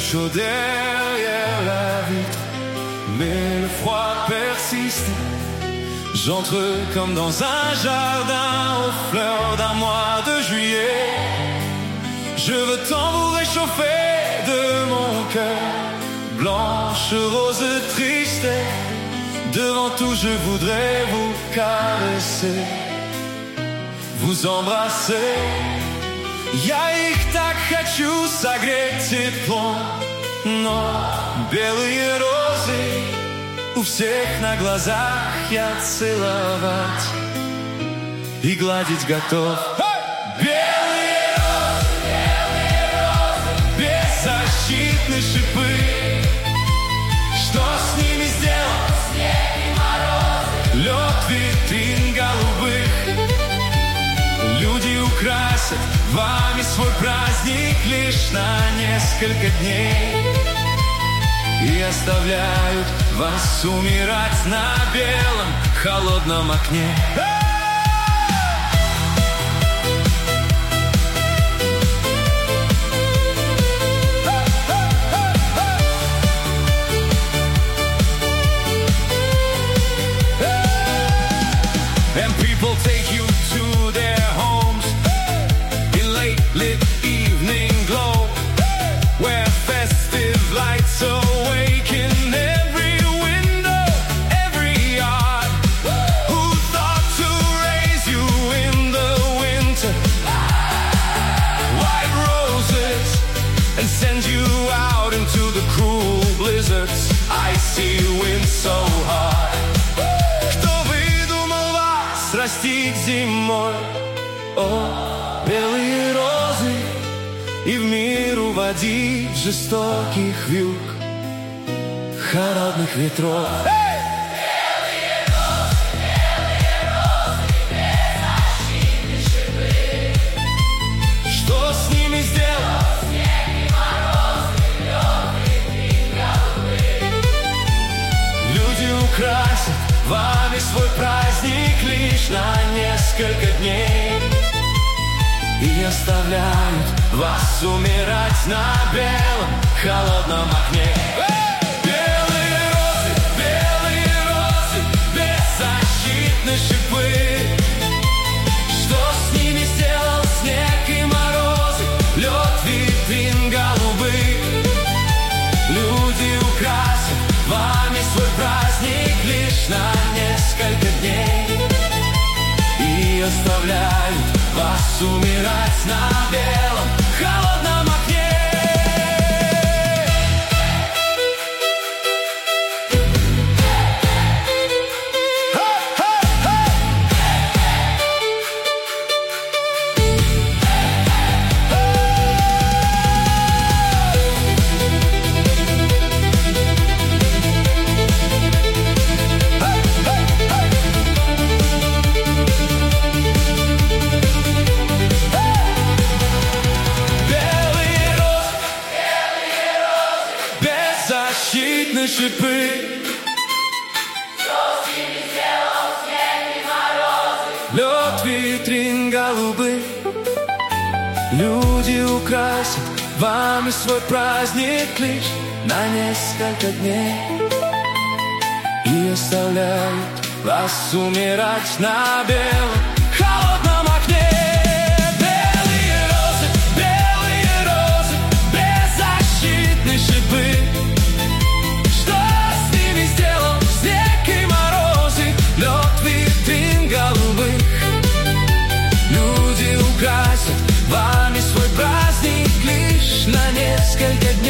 chaud derrière la vitre, mais le froid persiste. J'entre comme dans un jardin aux fleurs d'un mois de juillet. Je veux tant vous réchauffer de mon cœur, blanche, rose, triste. Devant tout je voudrais vous caresser, vous embrasser. Я их так хочу согреть теплом, но белые розы у всех на глазах я целовать и гладить готов. Белые розы, беззащитные шипы. Что с ними сделал снег и морозы? Лед витрин голубых. Люди украсят вами свой праздник лишь на несколько дней и оставляют вас умирать на белом холодном окне. And people take you to their homes in late lit evening glow, where festive lights awaken every window, every yard. Who thought to raise you in the winter? White roses, and send you out into the cruel blizzards. Icy wind so hard. Растить зимой, о, белые розы, и в мир уводить жестоких вьюг, холодных ветров. Белые розы, беззащитные шипы. Что с ними сделал снег и морозы? Лед витрин голубых. Люди украсят вами свой праздник лишь на несколько дней и оставляют вас умирать на белом холодном окне. Белые розы, беззащитные шипы. Что с ними сделал снег и морозы? Лед витрин голубых. Люди украсят вами свой праздник лишь на несколько дней и оставляют вас умирать на белом холодном окне. Беззащитные шипы. Что с ними сделал снег и морозы? Лед витрин голубых. Люди украсят вами свой праздник лишь на несколько дней и оставляют вас умирать на белом холодном окне. Белые розы, беззащитные шипы. Что с ними сделал снег и морозы? Лед витрин голубых. Люди украсят вами свой праздник лишь на несколько дней